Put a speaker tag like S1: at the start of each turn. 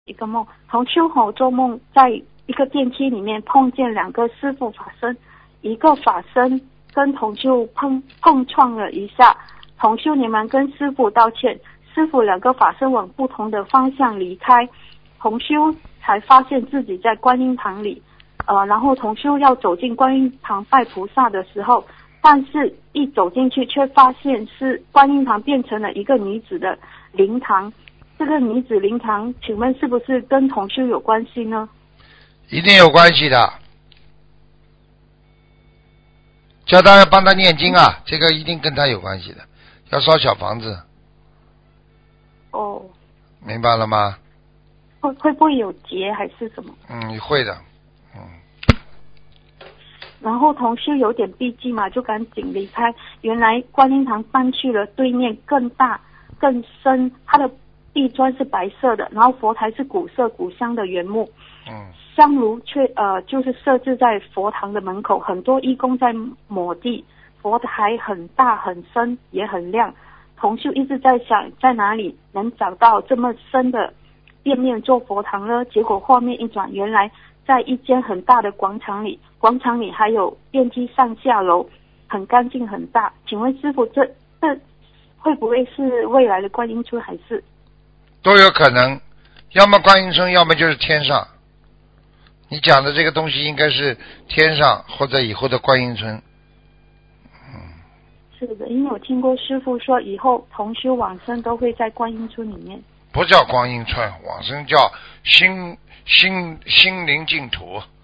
S1: 一个梦，同修做梦在一个电梯里面碰见2个师父法身，一个法身跟同修碰撞了一下，同修连忙跟师父道歉，师父2个法身往不同的方向离开，同修才发现自己在观音堂里，然后同修要走进观音堂拜菩萨的时候，但是一走进去却发现是观音堂变成了一个女子的灵堂，这个女子灵堂请问是不是跟同修有关系呢？
S2: 一定有关系的，叫他要帮他念经啊，这个一定跟他有关系的，要烧小房子。
S1: 哦，
S2: 明白了吗？
S1: 会不会有劫还是什么？
S2: 会的。
S1: 然后同修有点避忌嘛，就赶紧离开。原来观音堂搬去了对面更大更深，它的地砖是白色的，然后佛台是古色古香的原木，香炉却就是设置在佛堂的门口，很多义工在抹地，佛台很大很深也很亮。同修一直在想，在哪里能找到这么深的店面做佛堂呢？结果画面一转，原来在一间很大的广场里，广场里还有电梯上下楼，很干净很大。请问师父，这会不会是未来的观音村，还是
S2: 都有可能？要么观音村，要么就是天上。你讲的这个东西应该是天上或者以后的观音村。
S1: 是的，因为我听过师父说，以后同修往生都会在观音村里面。
S2: 不叫观音村，往生叫心灵净土。